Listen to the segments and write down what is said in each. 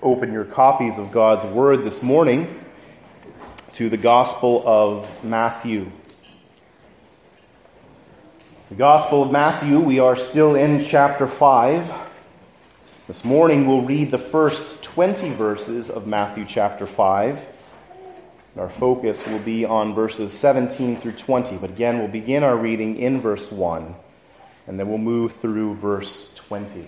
open your copies of God's Word this morning to the Gospel of Matthew. The Gospel of Matthew, we are still in chapter 5. This morning we'll read the first 20 verses of Matthew chapter 5. Our focus will be on verses 17 through 20. But again, we'll begin our reading in verse 1, and then we'll move through verse 20.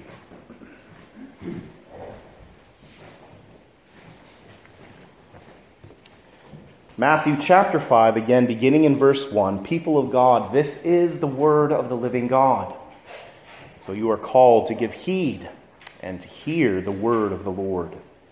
Matthew chapter 5, again beginning in verse 1. People of God, this is the word of the living God. So you are called to give heed and to hear the word of the Lord.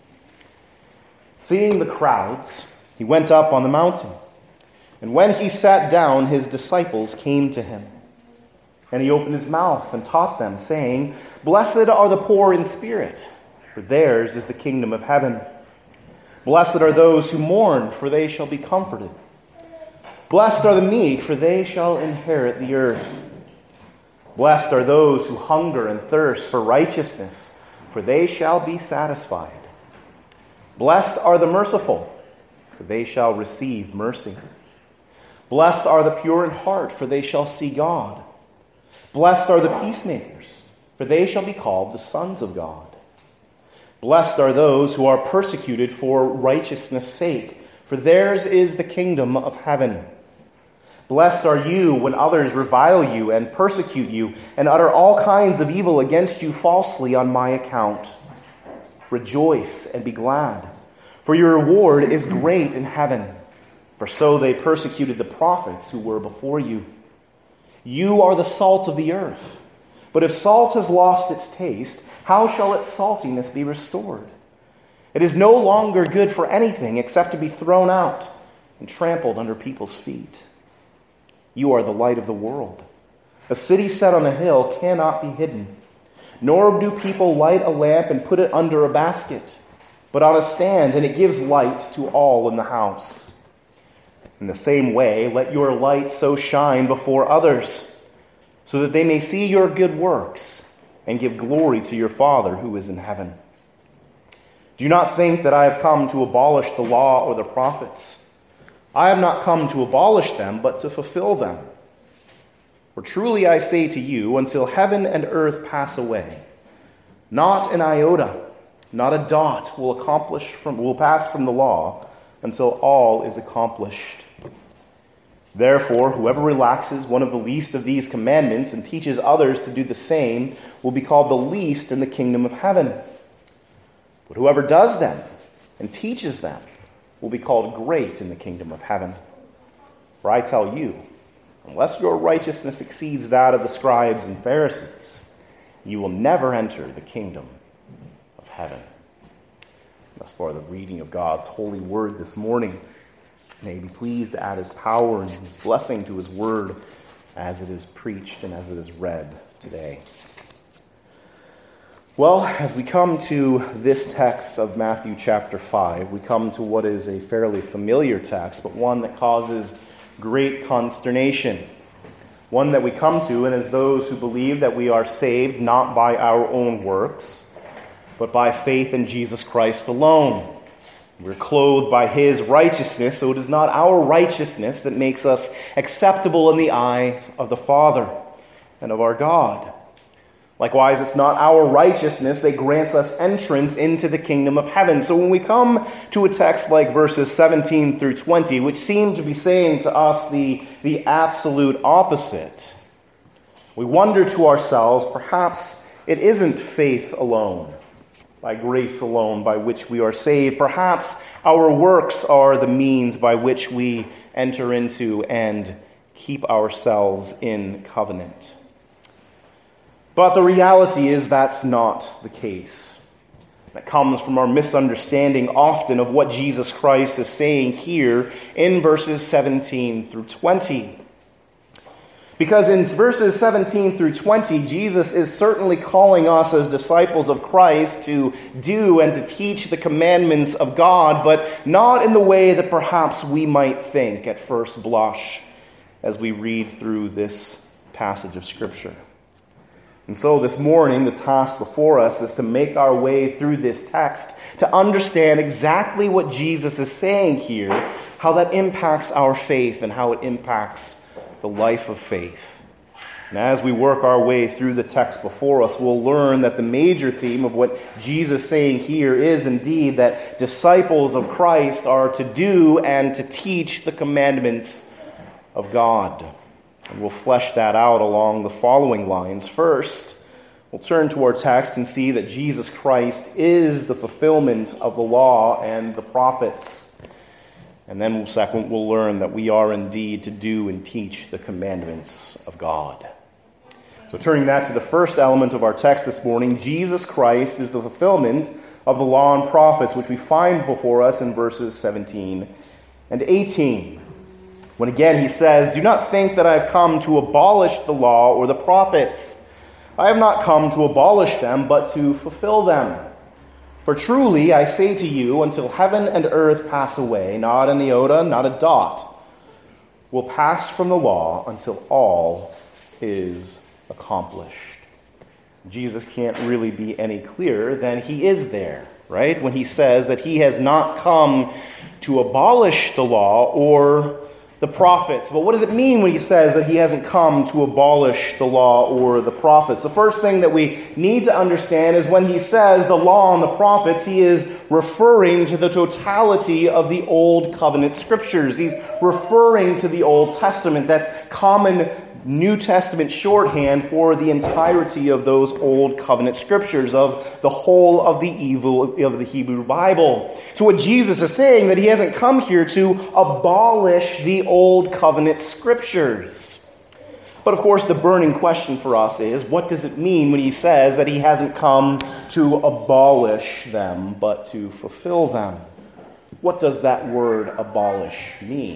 Seeing the crowds, he went up on the mountain. And when he sat down, his disciples came to him. And he opened his mouth and taught them, saying, "Blessed are the poor in spirit, for theirs is the kingdom of heaven. Blessed are those who mourn, for they shall be comforted. Blessed are the meek, for they shall inherit the earth. Blessed are those who hunger and thirst for righteousness, for they shall be satisfied. Blessed are the merciful, for they shall receive mercy. Blessed are the pure in heart, for they shall see God. Blessed are the peacemakers, for they shall be called the sons of God. Blessed are those who are persecuted for righteousness' sake, for theirs is the kingdom of heaven. Blessed are you when others revile you and persecute you and utter all kinds of evil against you falsely on my account. Rejoice and be glad, for your reward is great in heaven, for so they persecuted the prophets who were before you. You are the salt of the earth. But if salt has lost its taste, how shall its saltiness be restored? It is no longer good for anything except to be thrown out and trampled under people's feet. You are the light of the world. A city set on a hill cannot be hidden, nor do people light a lamp and put it under a basket, but on a stand, and it gives light to all in the house. In the same way, let your light so shine before others, so that they may see your good works and give glory to your Father who is in heaven. Do not think that I have come to abolish the law or the prophets. I have not come to abolish them, but to fulfill them. For truly I say to you, until heaven and earth pass away, not an iota, not a dot will pass from the law until all is accomplished. Therefore, whoever relaxes one of the least of these commandments and teaches others to do the same will be called the least in the kingdom of heaven. But whoever does them and teaches them will be called great in the kingdom of heaven. For I tell you, unless your righteousness exceeds that of the scribes and Pharisees, you will never enter the kingdom of heaven." Thus far, the reading of God's holy word this morning. May he be pleased to add his power and his blessing to his word as it is preached and as it is read today. Well, as we come to this text of Matthew chapter 5, we come to what is a fairly familiar text, but one that causes great consternation. One that we come to, and as those who believe that we are saved not by our own works, but by faith in Jesus Christ alone. We're clothed by his righteousness, so it is not our righteousness that makes us acceptable in the eyes of the Father and of our God. Likewise, it's not our righteousness that grants us entrance into the kingdom of heaven. So when we come to a text like verses 17 through 20, which seem to be saying to us the absolute opposite, we wonder to ourselves, perhaps it isn't faith alone, by grace alone, by which we are saved. Perhaps our works are the means by which we enter into and keep ourselves in covenant. But the reality is that's not the case. That comes from our misunderstanding often of what Jesus Christ is saying here in verses 17 through 20. Because in verses 17 through 20, Jesus is certainly calling us as disciples of Christ to do and to teach the commandments of God, but not in the way that perhaps we might think at first blush as we read through this passage of Scripture. And so this morning, the task before us is to make our way through this text to understand exactly what Jesus is saying here, how that impacts our faith and how it impacts the life of faith. And as we work our way through the text before us, we'll learn that the major theme of what Jesus is saying here is indeed that disciples of Christ are to do and to teach the commandments of God. And we'll flesh that out along the following lines. First, we'll turn to our text and see that Jesus Christ is the fulfillment of the law and the prophets. And then second, we'll learn that we are indeed to do and teach the commandments of God. So turning that to the first element of our text this morning, Jesus Christ is the fulfillment of the law and prophets, which we find before us in verses 17 and 18. When again he says, "Do not think that I have come to abolish the law or the prophets. I have not come to abolish them, but to fulfill them. For truly I say to you, until heaven and earth pass away, not an iota, not a dot, will pass from the law until all is accomplished." Jesus can't really be any clearer than he is there, right? When he says that he has not come to abolish the law or the prophets. But what does it mean when he says that he hasn't come to abolish the law or the prophets? The first thing that we need to understand is when he says the law and the prophets, he is referring to the totality of the Old Covenant Scriptures. He's referring to the Old Testament. That's common New Testament shorthand for the entirety of those Old Covenant Scriptures, of the whole of the Hebrew Bible. So what Jesus is saying, that he hasn't come here to abolish the Old Covenant Scriptures. But of course, the burning question for us is, what does it mean when he says that he hasn't come to abolish them, but to fulfill them? What does that word abolish mean?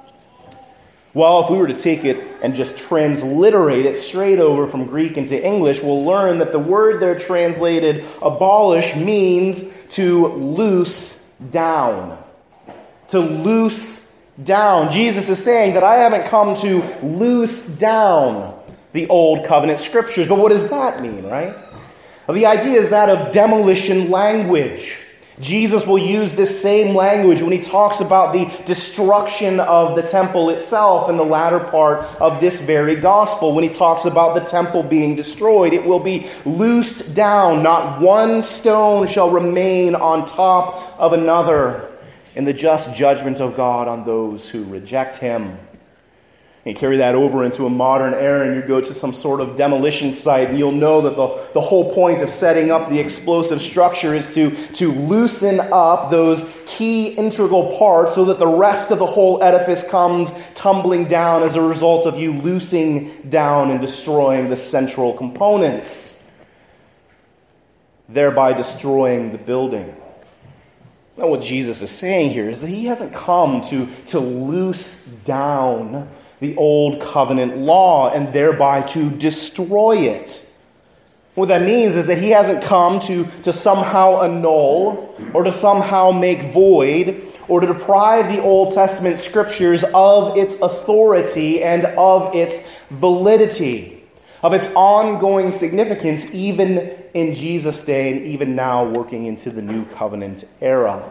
Well, if we were to take it and just transliterate it straight over from Greek into English, we'll learn that the word there translated abolish means to loose down. To loose down. Jesus is saying that I haven't come to loose down the Old Covenant Scriptures. But what does that mean, right? Well, the idea is that of demolition language. Jesus will use this same language when he talks about the destruction of the temple itself in the latter part of this very gospel. When he talks about the temple being destroyed, it will be loosed down. Not one stone shall remain on top of another in the just judgment of God on those who reject him. And you carry that over into a modern era and you go to some sort of demolition site, and you'll know that the whole point of setting up the explosive structure is to loosen up those key integral parts so that the rest of the whole edifice comes tumbling down as a result of you loosing down and destroying the central components, thereby destroying the building. Now what Jesus is saying here is that he hasn't come to loose down the Old Covenant law and thereby to destroy it. What that means is that he hasn't come to somehow annul or to somehow make void or to deprive the Old Testament Scriptures of its authority and of its validity, of its ongoing significance even in Jesus' day and even now working into the New Covenant era.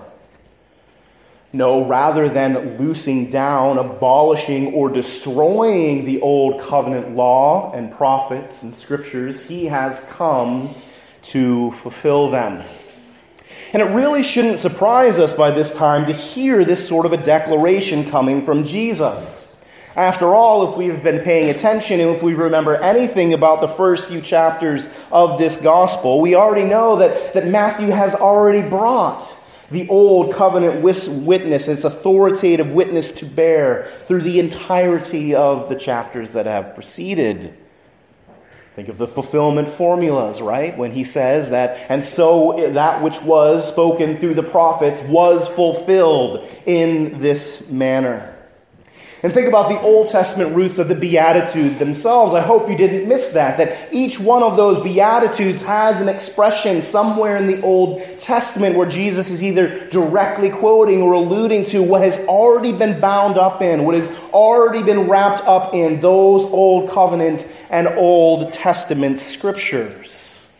No, rather than loosing down, abolishing, or destroying the Old Covenant law and prophets and Scriptures, he has come to fulfill them. And it really shouldn't surprise us by this time to hear this sort of a declaration coming from Jesus. After all, if we've been paying attention and if we remember anything about the first few chapters of this gospel, we already know that Matthew has already brought the Old Covenant witness, its authoritative witness to bear through the entirety of the chapters that have preceded. Think of the fulfillment formulas, right? When he says that, and so that which was spoken through the prophets was fulfilled in this manner. And think about the Old Testament roots of the Beatitude themselves. I hope you didn't miss that each one of those Beatitudes has an expression somewhere in the Old Testament where Jesus is either directly quoting or alluding to what has already been bound up in, what has already been wrapped up in those Old Covenant and Old Testament scriptures.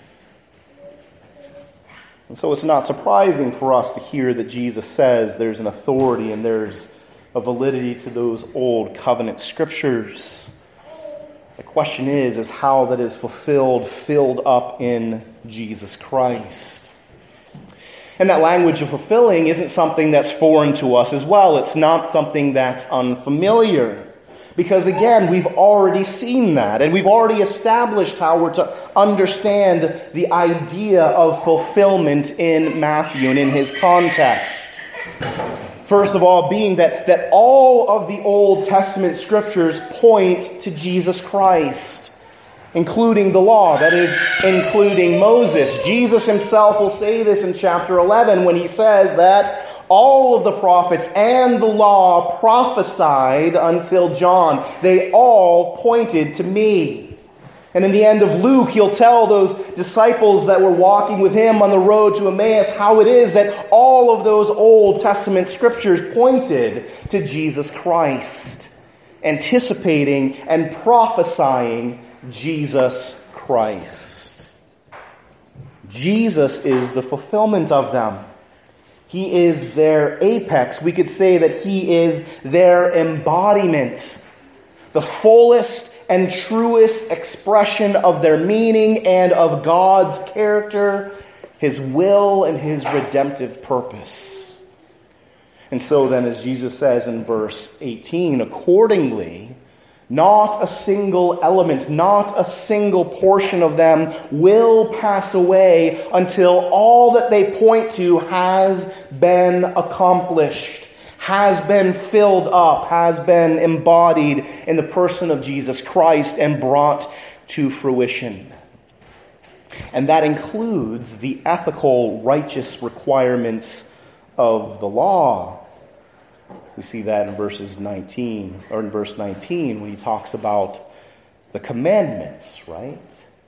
And so it's not surprising for us to hear that Jesus says there's an authority and there's a validity to those Old Covenant scriptures. The question is how that is filled up in Jesus Christ. And that language of fulfilling isn't something that's foreign to us as well. It's not something that's unfamiliar. Because again, we've already seen that, and we've already established how we're to understand the idea of fulfillment in Matthew and in his context. First of all, being that all of the Old Testament scriptures point to Jesus Christ, including the law, that is, including Moses. Jesus himself will say this in chapter 11 when he says that all of the prophets and the law prophesied until John. They all pointed to me. And in the end of Luke, he'll tell those disciples that were walking with him on the road to Emmaus how it is that all of those Old Testament scriptures pointed to Jesus Christ, anticipating and prophesying Jesus Christ. Jesus is the fulfillment of them. He is their apex. We could say that he is their embodiment, the fullest and truest expression of their meaning and of God's character, his will, and his redemptive purpose. And so then, as Jesus says in verse 18, accordingly, not a single element, not a single portion of them will pass away until all that they point to has been accomplished, has been filled up, has been embodied in the person of Jesus Christ and brought to fruition. And that includes the ethical, righteous requirements of the law. We see that in verse 19 when he talks about the commandments, right?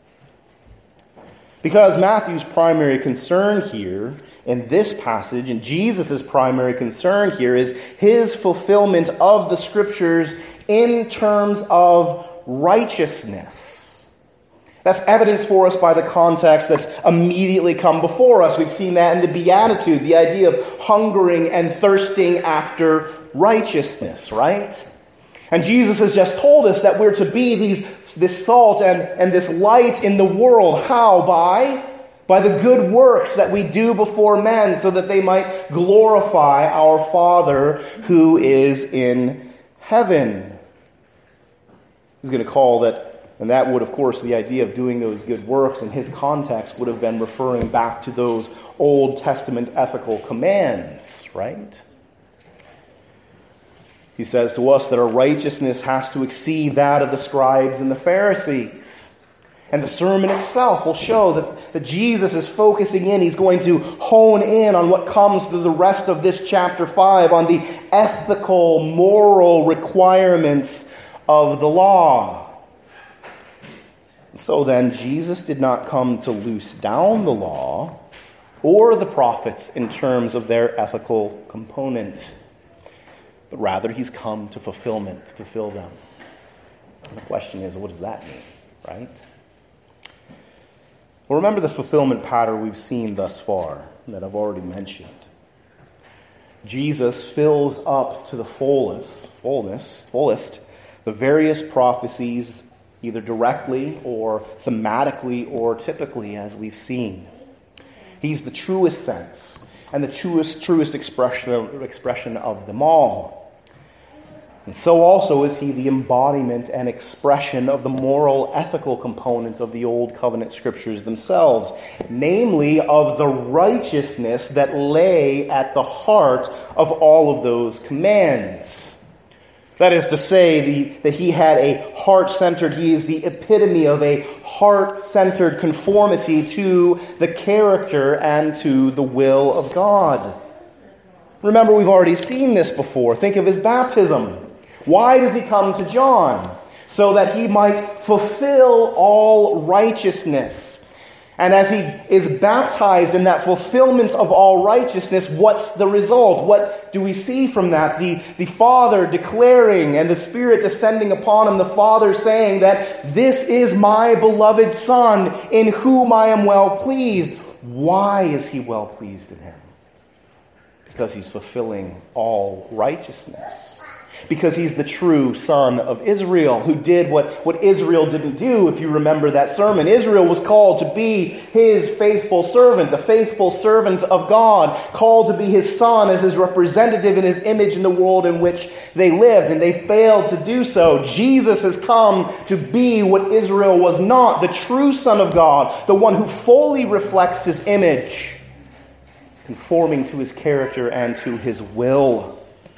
Because Matthew's primary concern here in this passage, and Jesus' primary concern here, is his fulfillment of the scriptures in terms of righteousness. That's evidenced for us by the context that's immediately come before us. We've seen that in the Beatitude, the idea of hungering and thirsting after righteousness, right? And Jesus has just told us that we're to be this salt and this light in the world. How? By the good works that we do before men so that they might glorify our Father who is in heaven. He's going to call that. And that would, of course, the idea of doing those good works in his context would have been referring back to those Old Testament ethical commands, right? He says to us that our righteousness has to exceed that of the scribes and the Pharisees. And the sermon itself will show that Jesus is focusing in. He's going to hone in on what comes through the rest of this chapter 5, on the ethical, moral requirements of the law. So then, Jesus did not come to loose down the law or the prophets in terms of their ethical component, but rather he's come to fulfill them. And the question is, what does that mean, right? Well, remember the fulfillment pattern we've seen thus far that I've already mentioned. Jesus fills up to the fullest the various prophecies, either directly or thematically or typically, as we've seen. He's the truest sense and the truest expression of them all. And so also is he the embodiment and expression of the moral, ethical components of the Old Covenant Scriptures themselves, namely of the righteousness that lay at the heart of all of those commands. That is to say, that he had a heart-centered, he is the epitome of a heart-centered conformity to the character and to the will of God. Remember, we've already seen this before. Think of his baptism. Why does he come to John? So that he might fulfill all righteousness. And as he is baptized in that fulfillment of all righteousness, what's the result? What do we see from that? The Father declaring and the Spirit descending upon him, the Father saying that this is my beloved Son in whom I am well pleased. Why is he well pleased in him? Because he's fulfilling all righteousness. Because he's the true son of Israel, who did what Israel didn't do, if you remember that sermon. Israel was called to be his faithful servant, the faithful servant of God, called to be his son as his representative in his image in the world in which they lived, and they failed to do so. Jesus has come to be what Israel was not, the true Son of God, the one who fully reflects his image, conforming to his character and to his will.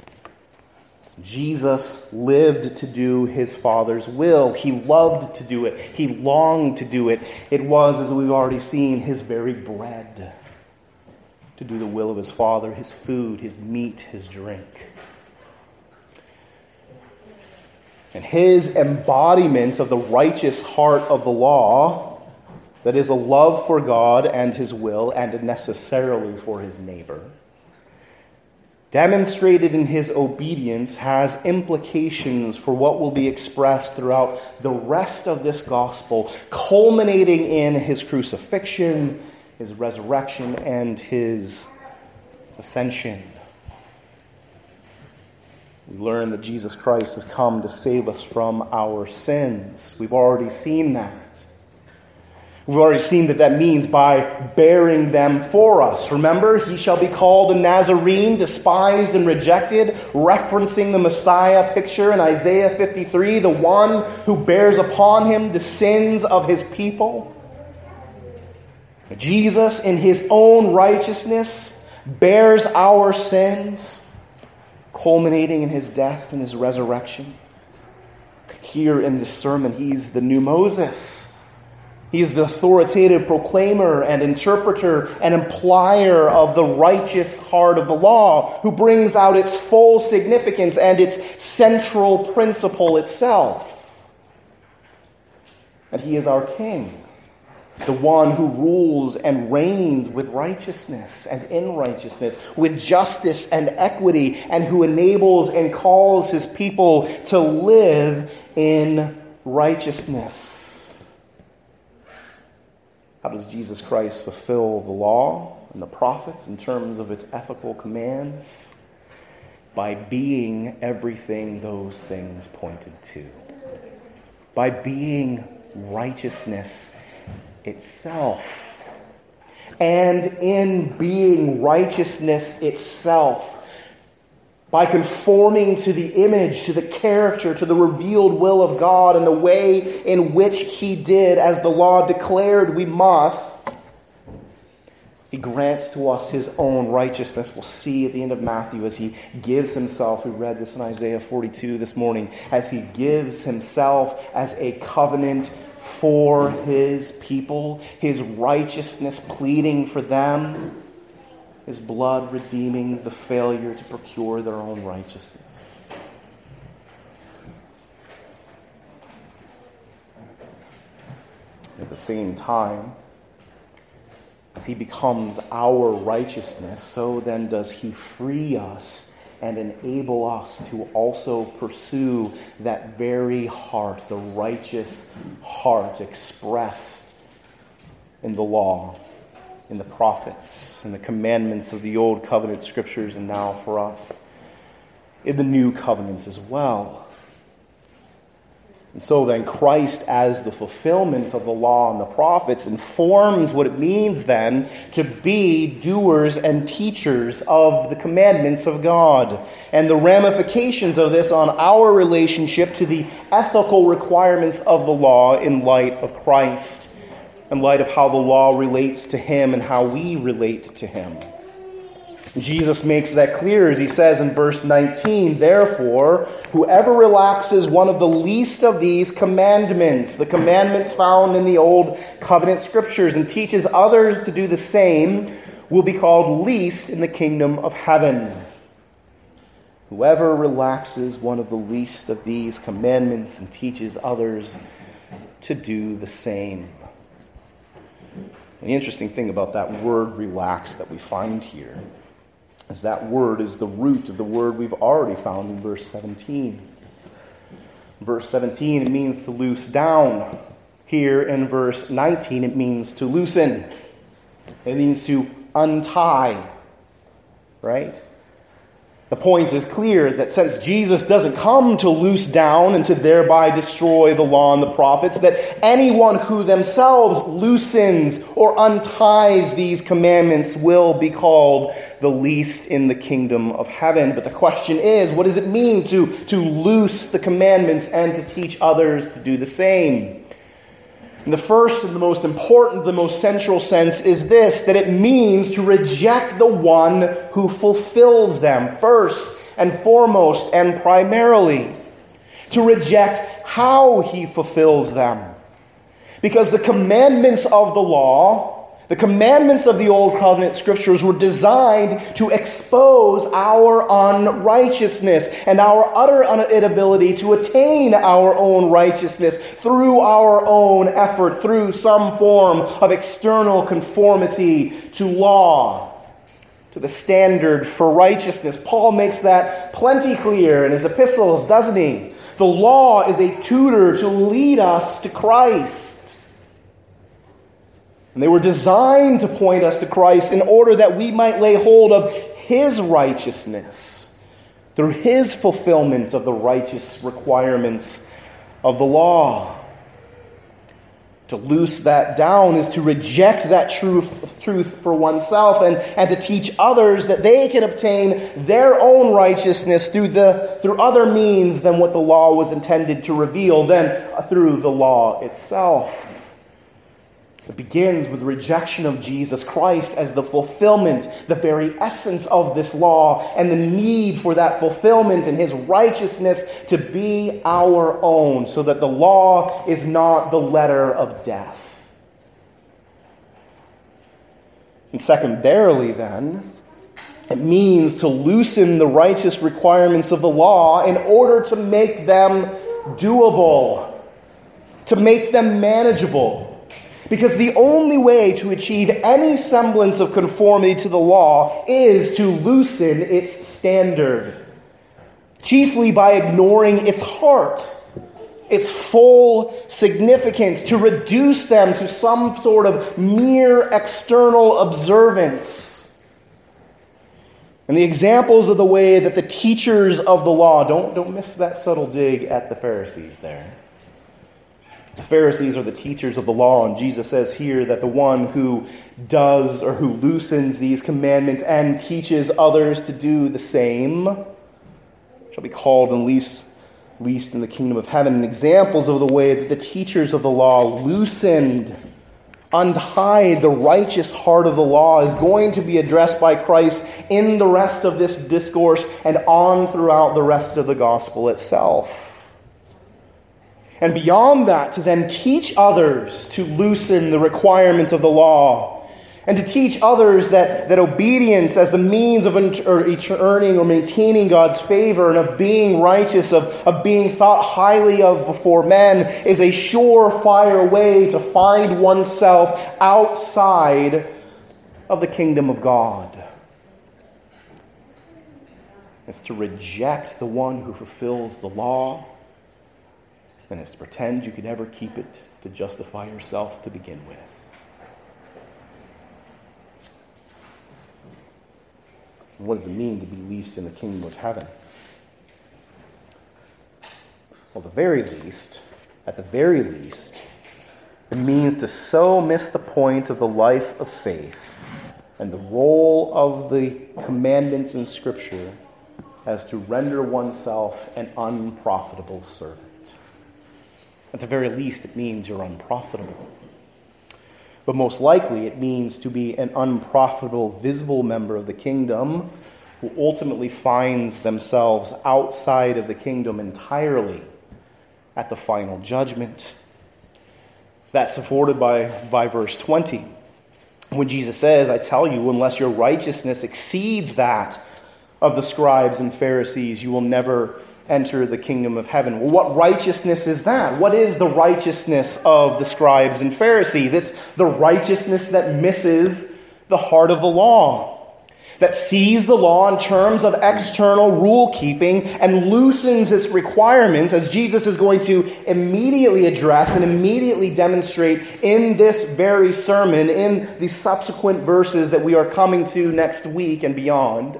Jesus lived to do his Father's will. He loved to do it. He longed to do it. It was, as we've already seen, his very bread to do the will of his Father, his food, his meat, his drink. And his embodiment of the righteous heart of the law, that is a love for God and his will, and necessarily for his neighbor, demonstrated in his obedience, has implications for what will be expressed throughout the rest of this gospel, culminating in his crucifixion, his resurrection, and his ascension. We learn that Jesus Christ has come to save us from our sins. We've already seen that. We've already seen that means by bearing them for us. Remember, he shall be called a Nazarene, despised and rejected, referencing the Messiah picture in Isaiah 53, the one who bears upon him the sins of his people. Jesus, in his own righteousness, bears our sins, culminating in his death and his resurrection. Here in this sermon, he's the new Moses. He is the authoritative proclaimer and interpreter and implier of the righteous heart of the law, who brings out its full significance and its central principle itself. And he is our king, the one who rules and reigns with righteousness and in righteousness, with justice and equity, and who enables and calls his people to live in righteousness. How does Jesus Christ fulfill the law and the prophets in terms of its ethical commands? By being everything those things pointed to. By being righteousness itself. And in being righteousness itself, by conforming to the image, to the character, to the revealed will of God and the way in which he did, as the law declared we must, he grants to us his own righteousness. We'll see at the end of Matthew as he gives himself, we read this in Isaiah 42 this morning, as he gives himself as a covenant for his people, his righteousness pleading for them, his blood redeeming the failure to procure their own righteousness. At the same time, as he becomes our righteousness, so then does he free us and enable us to also pursue that very heart, the righteous heart expressed in the law, in the prophets, in the commandments of the old covenant scriptures, and now for us in the new covenant as well. And so then Christ, as the fulfillment of the law and the prophets, informs what it means then to be doers and teachers of the commandments of God, and the ramifications of this on our relationship to the ethical requirements of the law in light of Christ, in light of how the law relates to him and how we relate to him. Jesus makes that clear as he says in verse 19, "Therefore, whoever relaxes one of the least of these commandments," the commandments found in the old covenant scriptures, "and teaches others to do the same, will be called least in the kingdom of heaven. Whoever relaxes one of the least of these commandments and teaches others to do the same. And the interesting thing about that word relax that we find here is that word is the root of the word we've already found in verse 17. In verse 17, it means to loose down. Here in verse 19, it means to loosen. It means to untie. Right? The point is clear that since Jesus doesn't come to loose down and to thereby destroy the law and the prophets, that anyone who themselves loosens or unties these commandments will be called the least in the kingdom of heaven. But the question is, what does it mean to loose the commandments and to teach others to do the same? And the first and the most important, the most central sense is this, that it means to reject the one who fulfills them first and foremost and primarily. To reject how he fulfills them. Because the commandments of the law, the commandments of the Old Covenant Scriptures were designed to expose our unrighteousness and our utter inability to attain our own righteousness through our own effort, through some form of external conformity to law, to the standard for righteousness. Paul makes that plenty clear in his epistles, doesn't he? The law is a tutor to lead us to Christ. And they were designed to point us to Christ in order that we might lay hold of his righteousness through his fulfillment of the righteous requirements of the law. To loose that down is to reject that truth for oneself and to teach others that they can obtain their own righteousness through other means than what the law was intended to reveal, than through the law itself. It begins with rejection of Jesus Christ as the fulfillment, the very essence of this law, and the need for that fulfillment and his righteousness to be our own, so that the law is not the letter of death. And secondarily, then, it means to loosen the righteous requirements of the law in order to make them doable, to make them manageable. Because the only way to achieve any semblance of conformity to the law is to loosen its standard, chiefly by ignoring its heart, its full significance, to reduce them to some sort of mere external observance. And the examples of the way that the teachers of the law, don't miss that subtle dig at the Pharisees there. The Pharisees are the teachers of the law, and Jesus says here that the one who does or who loosens these commandments and teaches others to do the same shall be called least in the kingdom of heaven. And examples of the way that the teachers of the law untied the righteous heart of the law is going to be addressed by Christ in the rest of this discourse and on throughout the rest of the gospel itself. And beyond that, to then teach others to loosen the requirements of the law, and to teach others that obedience as the means of earning or maintaining God's favor and of being righteous, of being thought highly of before men, is a surefire way to find oneself outside of the kingdom of God. It's to reject the one who fulfills the law, and it's to pretend you could ever keep it to justify yourself to begin with. And what does it mean to be least in the kingdom of heaven? Well, at the very least, it means to so miss the point of the life of faith and the role of the commandments in Scripture as to render oneself an unprofitable servant. At the very least, it means you're unprofitable. But most likely, it means to be an unprofitable, visible member of the kingdom who ultimately finds themselves outside of the kingdom entirely at the final judgment. That's afforded by verse 20. When Jesus says, I tell you, unless your righteousness exceeds that of the scribes and Pharisees, you will never enter the kingdom of heaven. Well, what righteousness is that? What is the righteousness of the scribes and Pharisees? It's the righteousness that misses the heart of the law, that sees the law in terms of external rule keeping and loosens its requirements, as Jesus is going to immediately address and immediately demonstrate in this very sermon, in the subsequent verses that we are coming to next week and beyond.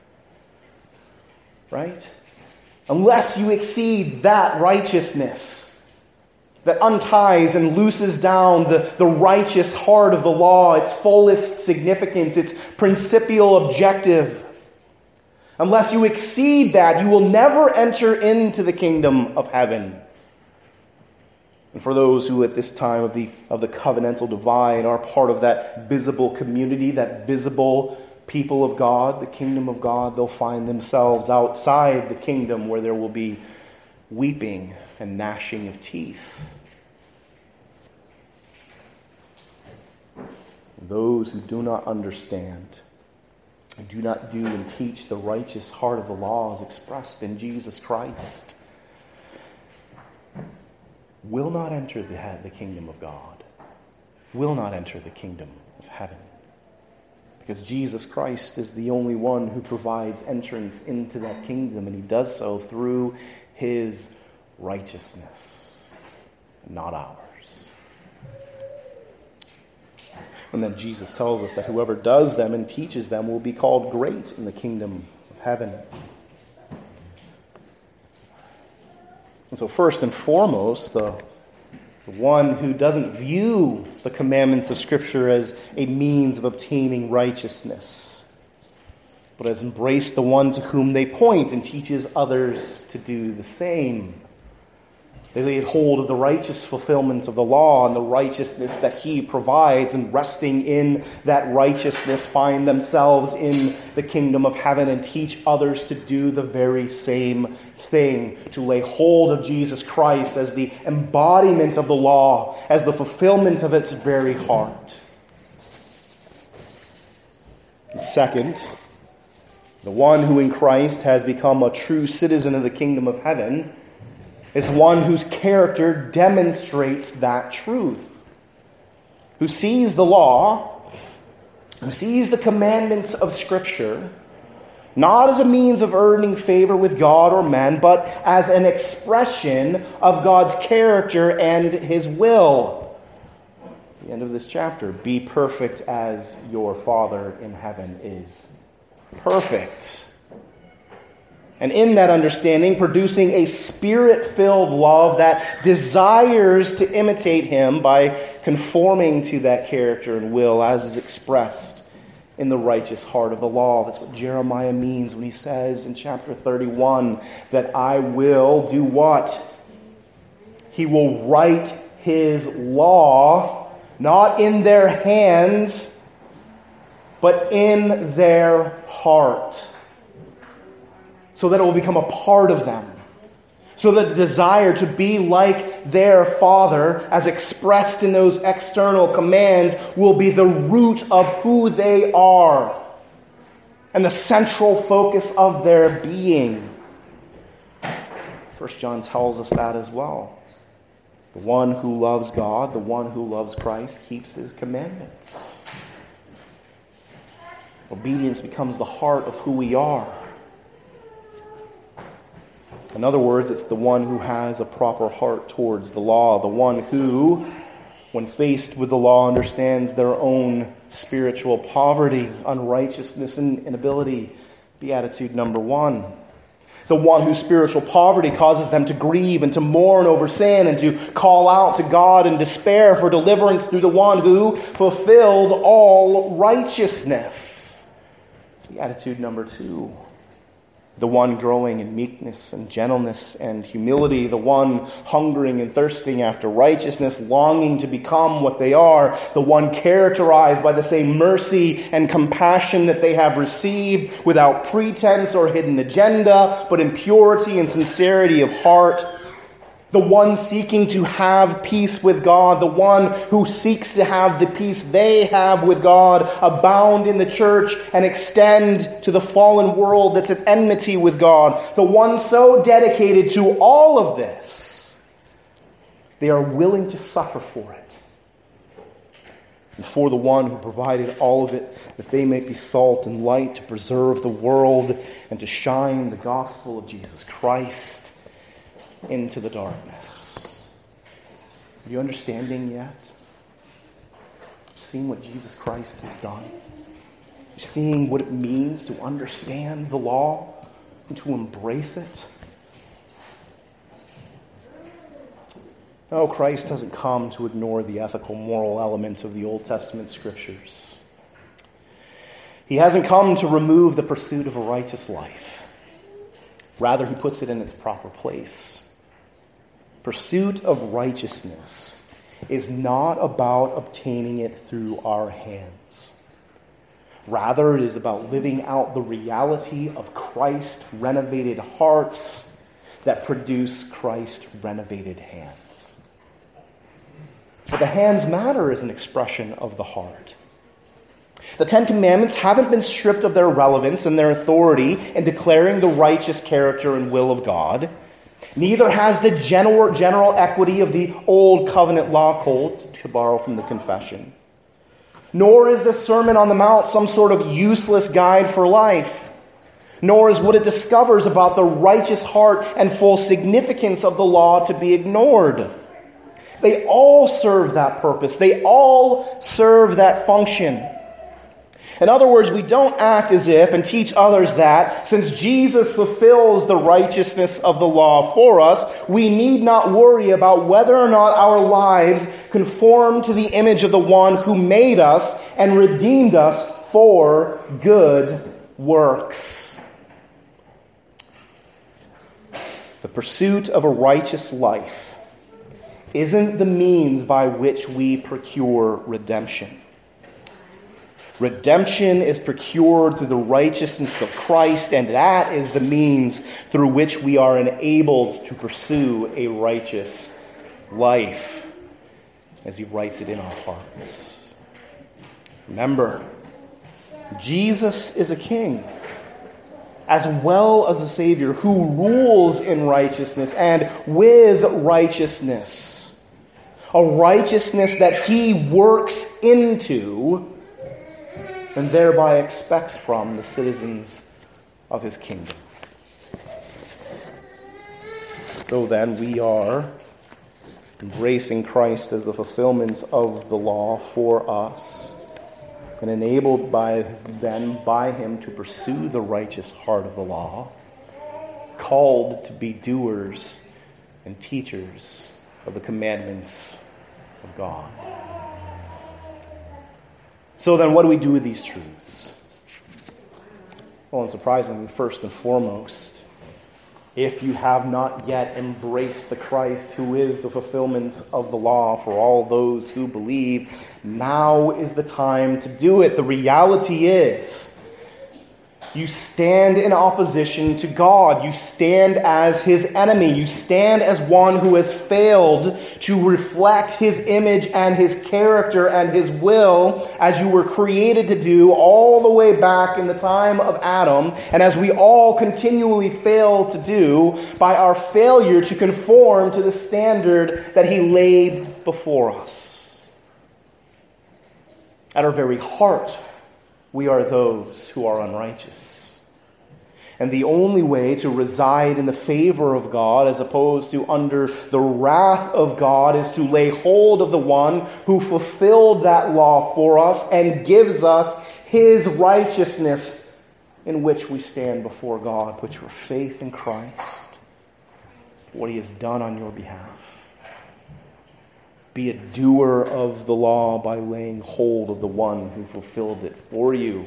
Right? Unless you exceed that righteousness that unties and looses down the righteous heart of the law, its fullest significance, its principal objective. Unless you exceed that, you will never enter into the kingdom of heaven. And for those who at this time of the covenantal divine are part of that visible community, that visible people of God, the kingdom of God, they'll find themselves outside the kingdom where there will be weeping and gnashing of teeth. Those who do not understand and do not do and teach the righteous heart of the law as expressed in Jesus Christ will not enter the kingdom of God, will not enter the kingdom of heaven. Because Jesus Christ is the only one who provides entrance into that kingdom, and he does so through his righteousness, not ours. And then Jesus tells us that whoever does them and teaches them will be called great in the kingdom of heaven. And so first and foremost, the one who doesn't view the commandments of Scripture as a means of obtaining righteousness, but has embraced the one to whom they point and teaches others to do the same. They lay hold of the righteous fulfillment of the law and the righteousness that he provides, and resting in that righteousness find themselves in the kingdom of heaven and teach others to do the very same thing, to lay hold of Jesus Christ as the embodiment of the law, as the fulfillment of its very heart. And second, the one who in Christ has become a true citizen of the kingdom of heaven is one whose character demonstrates that truth, who sees the law, who sees the commandments of Scripture, not as a means of earning favor with God or men, but as an expression of God's character and his will. At the end of this chapter, be perfect as your Father in heaven is perfect. And in that understanding, producing a Spirit-filled love that desires to imitate him by conforming to that character and will as is expressed in the righteous heart of the law. That's what Jeremiah means when he says in chapter 31 that I will do what? He will write his law not in their hands, but in their heart, so that it will become a part of them. So that the desire to be like their Father, as expressed in those external commands, will be the root of who they are and the central focus of their being. 1 John tells us that as well. The one who loves God, the one who loves Christ, keeps his commandments. Obedience becomes the heart of who we are. In other words, it's the one who has a proper heart towards the law, the one who, when faced with the law, understands their own spiritual poverty, unrighteousness, and inability. Beatitude number 1. The one whose spiritual poverty causes them to grieve and to mourn over sin and to call out to God in despair for deliverance through the one who fulfilled all righteousness. Beatitude number 2. The one growing in meekness and gentleness and humility, the one hungering and thirsting after righteousness, longing to become what they are, the one characterized by the same mercy and compassion that they have received, without pretense or hidden agenda, but in purity and sincerity of heart. the one seeking to have peace with God, the one who seeks to have the peace they have with God abound in the church and extend to the fallen world that's at enmity with God, the one so dedicated to all of this, they are willing to suffer for it. And for the one who provided all of it, that they may be salt and light to preserve the world and to shine the gospel of Jesus Christ into the darkness. Are you understanding yet? Seeing what Jesus Christ has done? Seeing what it means to understand the law and to embrace it? No, Christ hasn't come to ignore the ethical, moral elements of the Old Testament scriptures. He hasn't come to remove the pursuit of a righteous life. Rather, he puts it in its proper place. Pursuit of righteousness is not about obtaining it through our hands. Rather, it is about living out the reality of Christ-renovated hearts that produce Christ-renovated hands. But the hands matter as an expression of the heart. The Ten Commandments haven't been stripped of their relevance and their authority in declaring the righteous character and will of God. Neither has the general equity of the Old Covenant law code, to borrow from the confession. Nor is the Sermon on the Mount some sort of useless guide for life. Nor is what it discovers about the righteous heart and full significance of the law to be ignored. They all serve that purpose. They all serve that function. In other words, we don't act as if and teach others that, since Jesus fulfills the righteousness of the law for us, we need not worry about whether or not our lives conform to the image of the one who made us and redeemed us for good works. The pursuit of a righteous life isn't the means by which we procure redemption. Redemption is procured through the righteousness of Christ, and that is the means through which we are enabled to pursue a righteous life, as he writes it in our hearts. Remember, Jesus is a king, as well as a Savior who rules in righteousness and with righteousness. A righteousness that he works into and thereby expects from the citizens of his kingdom. So then we are embracing Christ as the fulfillment of the law for us and enabled by him to pursue the righteous heart of the law, called to be doers and teachers of the commandments of God. So then what do we do with these truths? Well, unsurprisingly, first and foremost, if you have not yet embraced the Christ who is the fulfillment of the law for all those who believe, now is the time to do it. The reality is, you stand in opposition to God. You stand as his enemy. You stand as one who has failed to reflect his image and his character and his will as you were created to do all the way back in the time of Adam, and as we all continually fail to do by our failure to conform to the standard that he laid before us. At our very heart, we are those who are unrighteous. And the only way to reside in the favor of God as opposed to under the wrath of God is to lay hold of the one who fulfilled that law for us and gives us his righteousness in which we stand before God. Put your faith in Christ, what he has done on your behalf. Be a doer of the law by laying hold of the one who fulfilled it for you.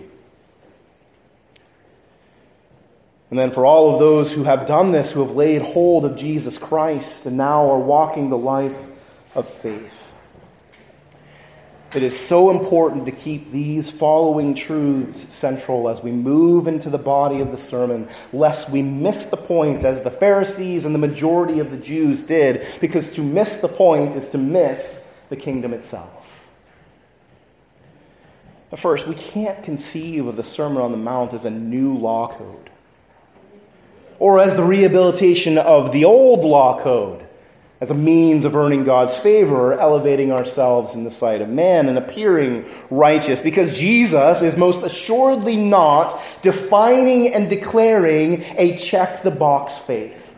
And then for all of those who have done this, who have laid hold of Jesus Christ and now are walking the life of faith, It is so important to keep these following truths central as we move into the body of the sermon, lest we miss the point as the Pharisees and the majority of the Jews did, because to miss the point is to miss the kingdom itself. But first, we can't conceive of the Sermon on the Mount as a new law code, or as the rehabilitation of the old law code, as a means of earning God's favor or elevating ourselves in the sight of man and appearing righteous, because Jesus is most assuredly not defining and declaring a check-the-box faith.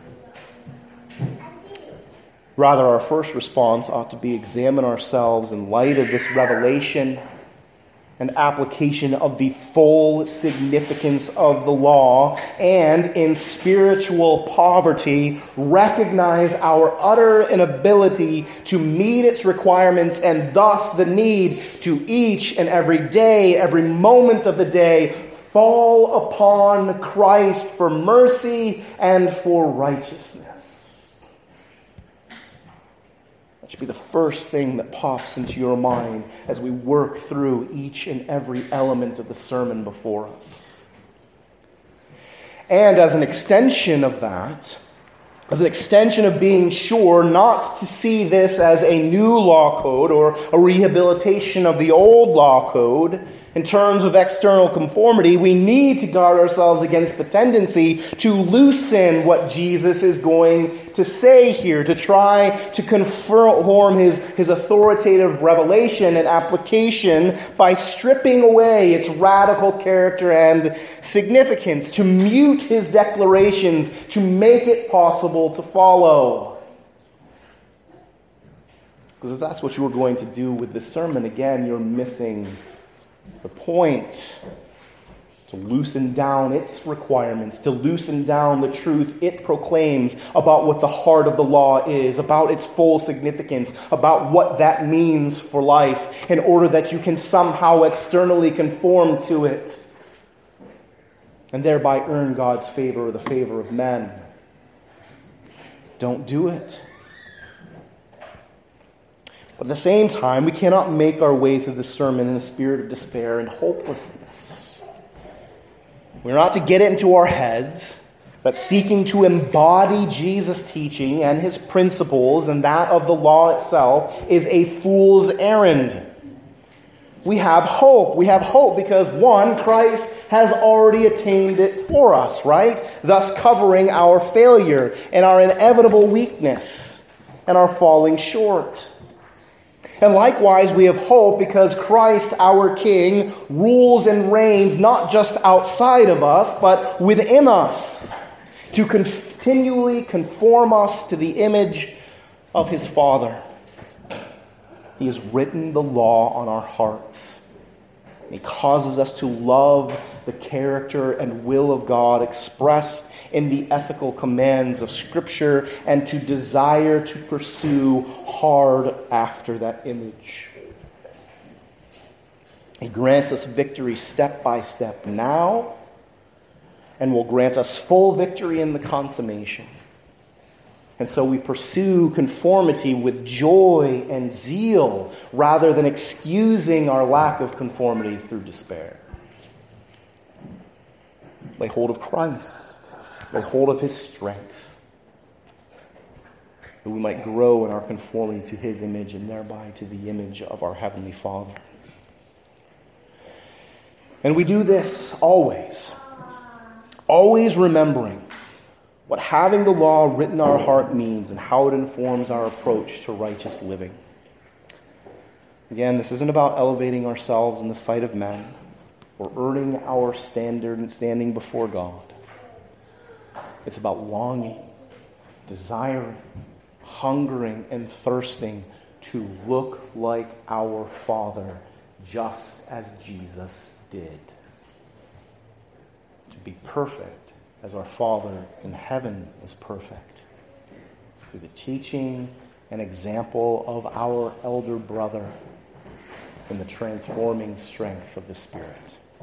Rather, our first response ought to be examine ourselves in light of this revelation and application of the full significance of the law, and in spiritual poverty, recognize our utter inability to meet its requirements, and thus the need to each and every day, every moment of the day, fall upon Christ for mercy and for righteousness. That should be the first thing that pops into your mind as we work through each and every element of the sermon before us. And as an extension of that, as an extension of being sure not to see this as a new law code or a rehabilitation of the old law code, in terms of external conformity, we need to guard ourselves against the tendency to loosen what Jesus is going to say here, to try to conform his authoritative revelation and application by stripping away its radical character and significance, to mute his declarations, to make it possible to follow. Because if that's what you were going to do with this sermon, again, you're missing the point. To loosen down its requirements, to loosen down the truth it proclaims about what the heart of the law is, about its full significance, about what that means for life, in order that you can somehow externally conform to it and thereby earn God's favor or the favor of men. Don't do it. But at the same time, we cannot make our way through the sermon in a spirit of despair and hopelessness. We're not to get it into our heads that seeking to embody Jesus' teaching and his principles and that of the law itself is a fool's errand. We have hope. We have hope because, one, Christ has already attained it for us, right? Thus covering our failure and our inevitable weakness and our falling short. And likewise, we have hope because Christ, our King, rules and reigns not just outside of us, but within us, to continually conform us to the image of his Father. He has written the law on our hearts. He causes us to love the character and will of God expressed in the ethical commands of Scripture and to desire to pursue hard after that image. He grants us victory step by step now and will grant us full victory in the consummation. And so we pursue conformity with joy and zeal rather than excusing our lack of conformity through despair. Lay hold of Christ. Lay hold of his strength. That we might grow in our conformity to his image and thereby to the image of our Heavenly Father. And we do this always. Always remembering what having the law written in our heart means and how it informs our approach to righteous living. Again, this isn't about elevating ourselves in the sight of men or earning our standing before God. It's about longing, desiring, hungering, and thirsting to look like our Father, just as Jesus did. To be perfect as our Father in heaven is perfect, through the teaching and example of our elder brother in the transforming strength of the Spirit.